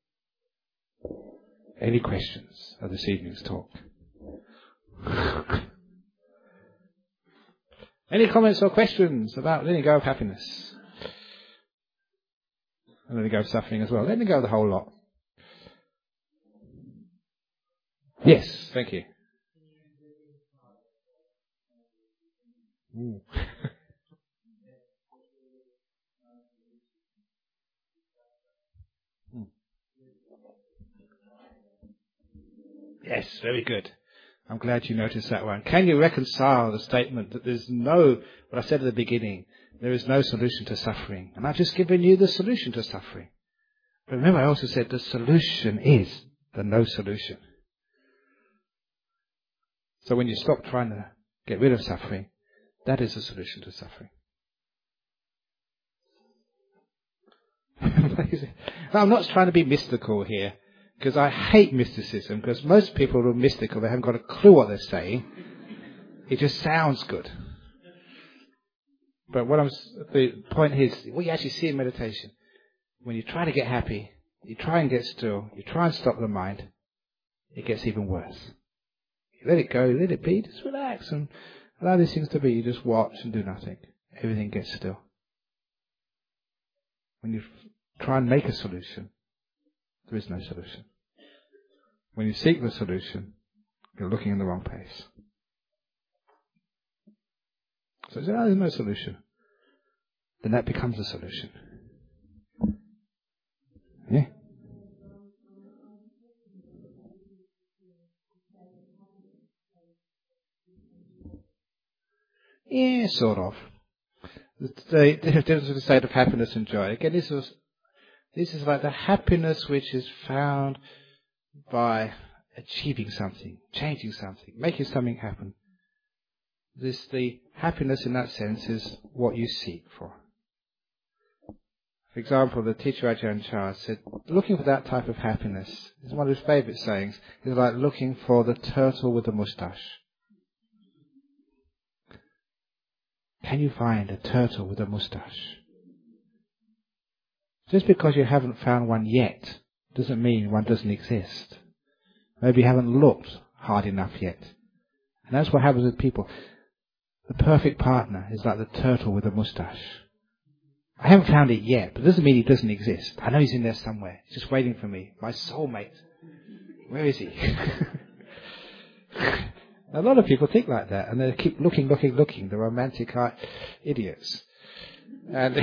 Any questions of this evening's talk? Any comments or questions about letting go of happiness? And letting go of suffering as well. Letting go of the whole lot. Yes, thank you. Yes, very good. I'm glad you noticed that one. Can you reconcile the statement that there's no, what I said at the beginning, there is no solution to suffering? And I've just given you the solution to suffering. But remember, I also said the solution is the no solution. So when you stop trying to get rid of suffering, that is the solution to suffering. Now, I'm not trying to be mystical here, because I hate mysticism, because most people who are mystical, they haven't got a clue what they're saying. It just sounds good. But the point is, what you actually see in meditation, when you try to get happy, you try and get still, you try and stop the mind, it gets even worse. You let it go, let it be, just relax and allow these things to be. You just watch and do nothing. Everything gets still. When you try and make a solution, there is no solution. When you seek the solution, you're looking in the wrong place. So there's no solution. Then that becomes a solution. Yeah? Yeah, sort of. The difference between the state of happiness and joy. Again, this is like the happiness which is found by achieving something, changing something, making something happen. The happiness in that sense is what you seek for. For example, the teacher Ajahn Chah said, looking for that type of happiness is one of his favourite sayings. It's like looking for the turtle with the moustache. Can you find a turtle with a moustache? Just because you haven't found one yet doesn't mean one doesn't exist. Maybe you haven't looked hard enough yet. And that's what happens with people. The perfect partner is like the turtle with a moustache. I haven't found it yet, but it doesn't mean he doesn't exist. I know he's in there somewhere. He's just waiting for me. My soulmate. Where is he? A lot of people think like that, and they keep looking. The romantic idiots. And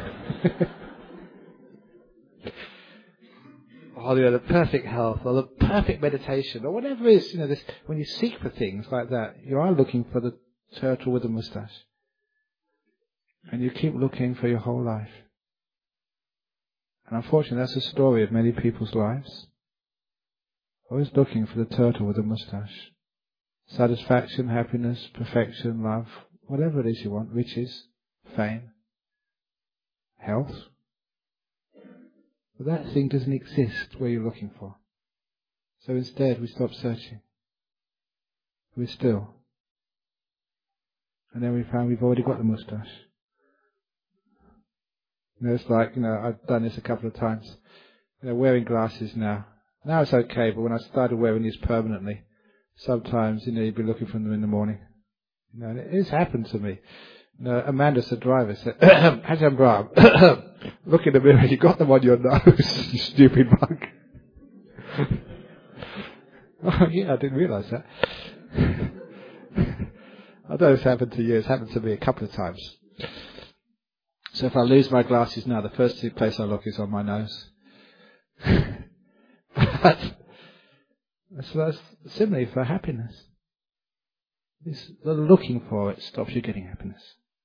the perfect health, or the perfect meditation, or whatever it is. When you seek for things like that, you are looking for the turtle with the moustache. And you keep looking for your whole life. And unfortunately, that's the story of many people's lives. Always looking for the turtle with the moustache. Satisfaction, happiness, perfection, love, whatever it is you want, riches, fame, health. But that thing doesn't exist where you're looking for. So instead, we stop searching. We're still. And then we found we've already got the moustache. It's like, I've done this a couple of times. Wearing glasses now. Now it's okay, but when I started wearing these permanently, sometimes, you'd be looking for them in the morning. And it has happened to me. Amanda's the driver, said, Ajahn Brahm, look in the mirror, you got them on your nose, you stupid mug. Oh, yeah, I didn't realise that. I know it's happened to you, it's happened to me a couple of times. So if I lose my glasses now, the first place I look is on my nose. But that's similarly for happiness. The looking for it stops you getting happiness.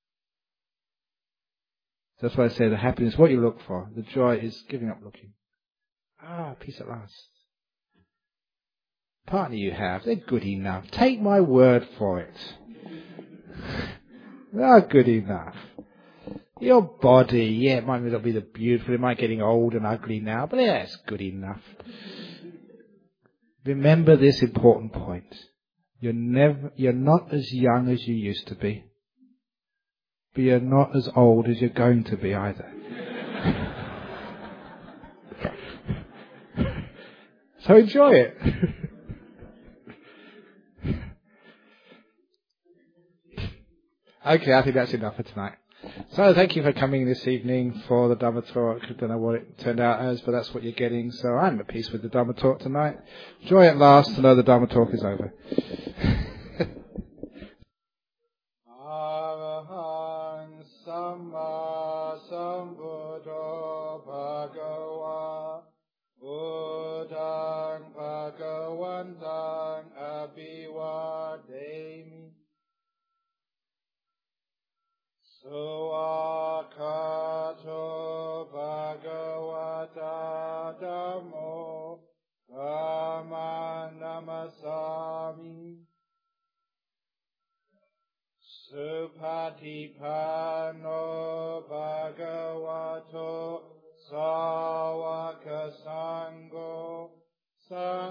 So that's why I say the happiness, what you look for. The joy is giving up looking. Peace at last. Partner you have, they're good enough. Take my word for it. They're good enough. Your body, it might not be the beautiful, it might be getting old and ugly now, but it's good enough. Remember this important point. You're not as young as you used to be, but you're not as old as you're going to be either. So enjoy it. Okay, I think that's enough for tonight. So thank you for coming this evening for the Dhamma talk. I don't know what it turned out as, but that's what you're getting. So I'm at peace with the Dhamma talk tonight. Joy at last to know the Dhamma talk is over. Arahang Samma Sambuddho Bhagawa Buddhaṃ Bhagavantang Abhiwa Satipano Bhagavato Sawaka Sangho